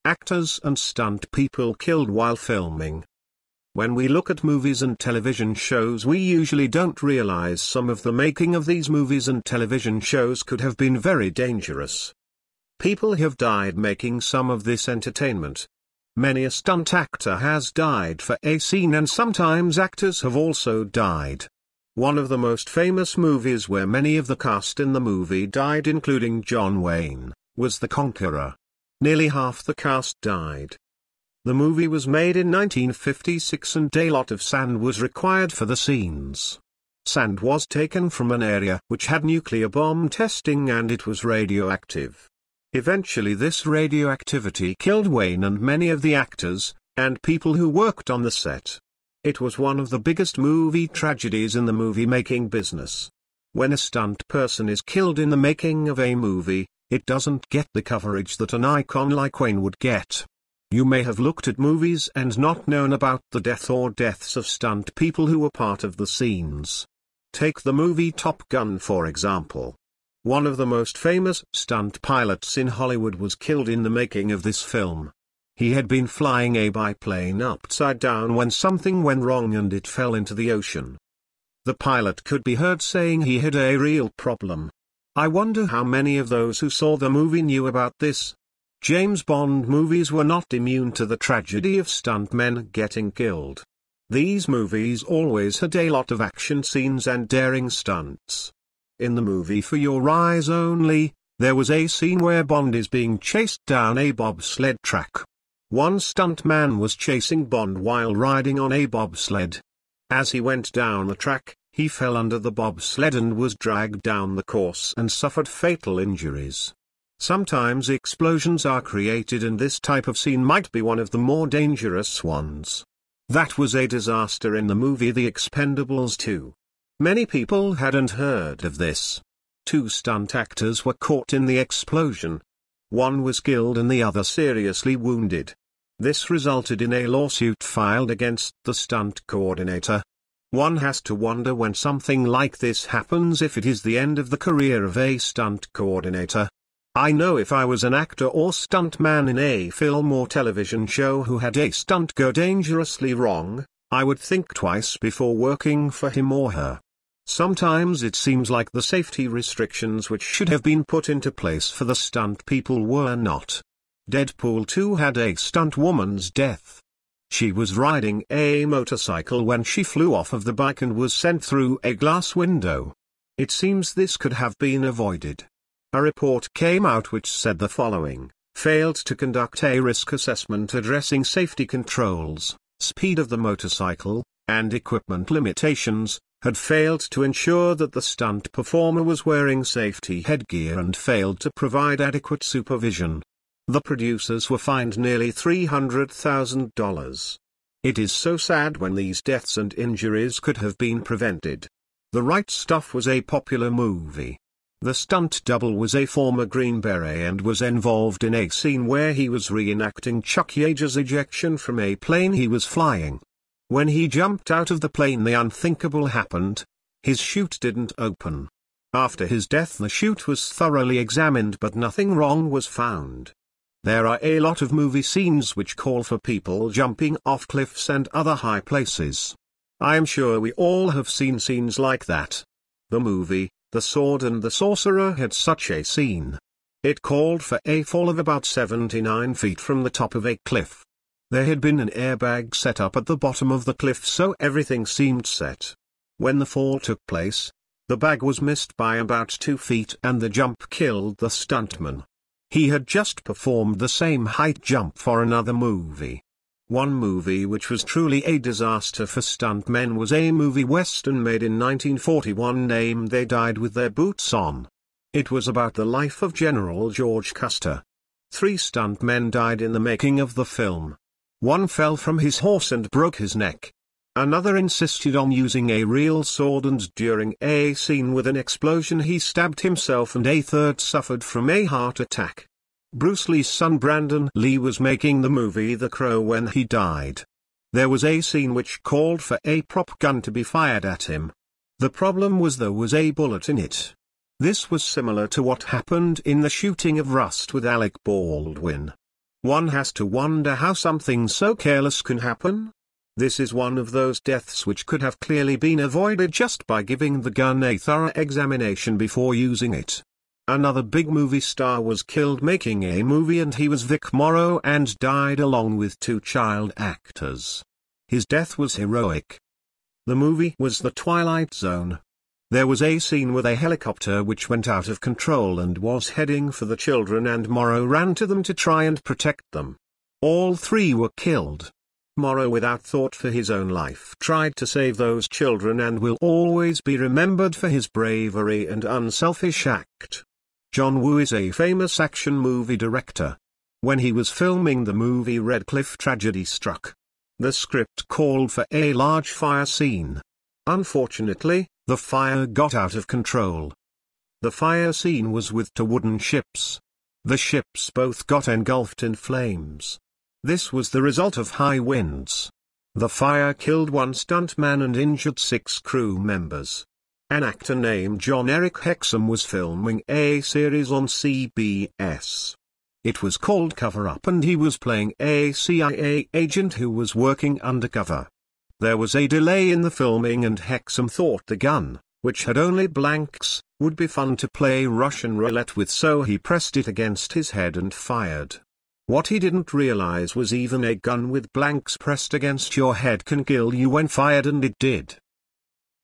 actors and stunt people killed while filming. When we look at movies and television shows, we usually don't realize some of the making of these movies and television shows could have been very dangerous. People have died making some of this entertainment. Many a stunt actor has died for a scene, and sometimes actors have also died. One of the most famous movies where many of the cast in the movie died, including John Wayne, was The Conqueror. Nearly half the cast died. The movie was made in 1956 and a lot of sand was required for the scenes. Sand was taken from an area which had nuclear bomb testing and it was radioactive. Eventually this radioactivity killed Wayne and many of the actors, and people who worked on the set. It was one of the biggest movie tragedies in the movie-making business. When a stunt person is killed in the making of a movie, it doesn't get the coverage that an icon like Wayne would get. You may have looked at movies and not known about the death or deaths of stunt people who were part of the scenes. Take the movie Top Gun for example. One of the most famous stunt pilots in Hollywood was killed in the making of this film. He had been flying a biplane upside down when something went wrong and it fell into the ocean. The pilot could be heard saying he had a real problem. I wonder how many of those who saw the movie knew about this. James Bond movies were not immune to the tragedy of stuntmen getting killed. These movies always had a lot of action scenes and daring stunts. In the movie For Your Eyes Only, there was a scene where Bond is being chased down a bobsled track. One stuntman was chasing Bond while riding on a bobsled. As he went down the track, he fell under the bobsled and was dragged down the course and suffered fatal injuries. Sometimes explosions are created and this type of scene might be one of the more dangerous ones. That was a disaster in the movie The Expendables 2. Many people hadn't heard of this. 2 stunt actors were caught in the explosion. One was killed and the other seriously wounded. This resulted in a lawsuit filed against the stunt coordinator. One has to wonder when something like this happens if it is the end of the career of a stunt coordinator. I know if I was an actor or stuntman in a film or television show who had a stunt go dangerously wrong, I would think twice before working for him or her. Sometimes it seems like the safety restrictions which should have been put into place for the stunt people were not. Deadpool 2 had a stunt woman's death. She was riding a motorcycle when she flew off of the bike and was sent through a glass window. It seems this could have been avoided. A report came out which said the following: failed to conduct a risk assessment addressing safety controls, speed of the motorcycle, and equipment limitations, had failed to ensure that the stunt performer was wearing safety headgear and failed to provide adequate supervision. The producers were fined nearly $300,000. It is so sad when these deaths and injuries could have been prevented. The Right Stuff was a popular movie. The stunt double was a former Green Beret and was involved in a scene where he was reenacting Chuck Yeager's ejection from a plane he was flying. When he jumped out of the plane, the unthinkable happened. His chute didn't open. After his death, the chute was thoroughly examined but nothing wrong was found. There are a lot of movie scenes which call for people jumping off cliffs and other high places. I am sure we all have seen scenes like that. The movie, The Sword and the Sorcerer, had such a scene. It called for a fall of about 79 feet from the top of a cliff. There had been an airbag set up at the bottom of the cliff, so everything seemed set. When the fall took place, the bag was missed by about 2 feet and the jump killed the stuntman. He had just performed the same height jump for another movie. One movie which was truly a disaster for stuntmen was a movie western made in 1941 named They Died with Their Boots On. It was about the life of General George Custer. 3 stuntmen died in the making of the film. One fell from his horse and broke his neck. Another insisted on using a real sword, and during a scene with an explosion he stabbed himself, and a third suffered from a heart attack. Bruce Lee's son Brandon Lee was making the movie The Crow when he died. There was a scene which called for a prop gun to be fired at him. The problem was there was a bullet in it. This was similar to what happened in the shooting of Rust with Alec Baldwin. One has to wonder how something so careless can happen. This is one of those deaths which could have clearly been avoided just by giving the gun a thorough examination before using it. Another big movie star was killed making a movie, and he was Vic Morrow, and died along with two child actors. His death was heroic. The movie was The Twilight Zone. There was a scene with a helicopter which went out of control and was heading for the children, and Morrow ran to them to try and protect them. All three were killed. Morrow, without thought for his own life, tried to save those children and will always be remembered for his bravery and unselfish act. John Woo is a famous action movie director. When he was filming the movie Red Cliff, tragedy struck. The script called for a large fire scene. Unfortunately, the fire got out of control. The fire scene was with two wooden ships. The ships both got engulfed in flames. This was the result of high winds. The fire killed one stuntman and injured 6 crew members. An actor named John Eric Hexum was filming a series on CBS. It was called Cover Up, and he was playing a CIA agent who was working undercover. There was a delay in the filming, and Hexum thought the gun, which had only blanks, would be fun to play Russian roulette with, so he pressed it against his head and fired. What he didn't realize was even a gun with blanks pressed against your head can kill you when fired, and it did.